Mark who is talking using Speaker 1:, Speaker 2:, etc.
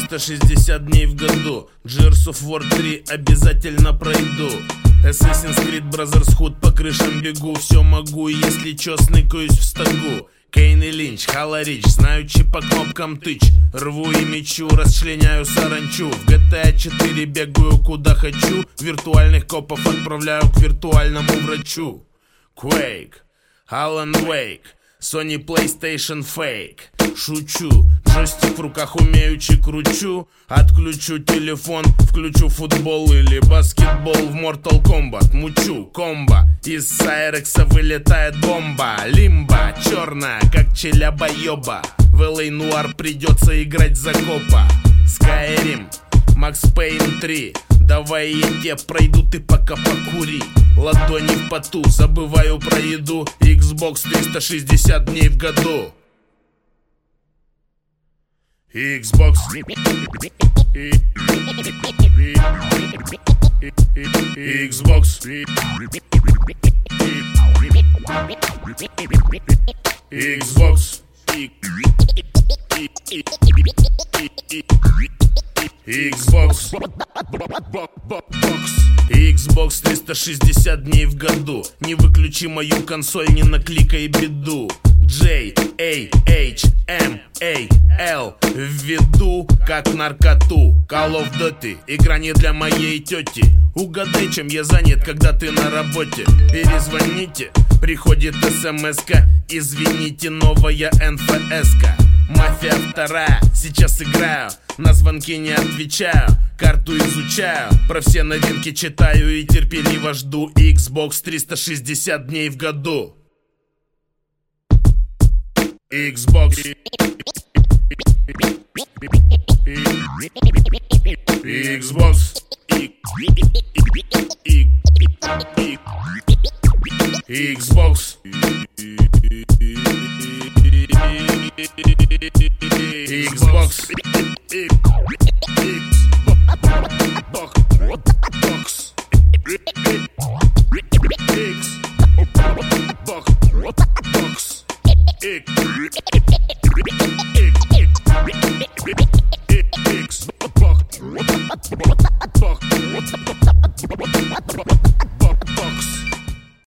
Speaker 1: 360 дней в году. Gears of War 3 обязательно пройду. Assassin's Creed Brotherhood по крышам бегу. Все могу, если чё, сныкаюсь в стогу. Кейн и Линч, Хала Рич, знаючи по кнопкам тыч. Рву и мечу, расчленяю саранчу. В GTA 4 бегаю куда хочу. Виртуальных копов отправляю к виртуальному врачу. Quake, Alan Wake, Sony PlayStation Fake. Шучу, джойстик в руках умеючи кручу. Отключу телефон, включу футбол или баскетбол. В Mortal Kombat мучу комбо. Из Сайрекса вылетает бомба. Лимба, черная, как челяба-ёба. В LA Noire придется играть за копа. Skyrim, Max Payne 3. Давай я тебе пройду, ты пока покури. Ладони в поту, забываю про еду. Xbox 360 дней в году. Xbox, Xbox, Xbox, Xbox, Xbox 360 дней в году. Не выключи мою консоль, не накликай беду. J-A-H-M-A-L введу как наркоту. Call of Duty, игра не для моей тети. Угадай, чем я занят, когда ты на работе. Перезвоните, приходит смс-ка. Извините, новая НФС-ка. Мафия 2, сейчас играю. На звонки не отвечаю, карту изучаю. Про все новинки читаю и терпеливо жду. Xbox 360 дней в году. Xbox, Xbox, Xbox.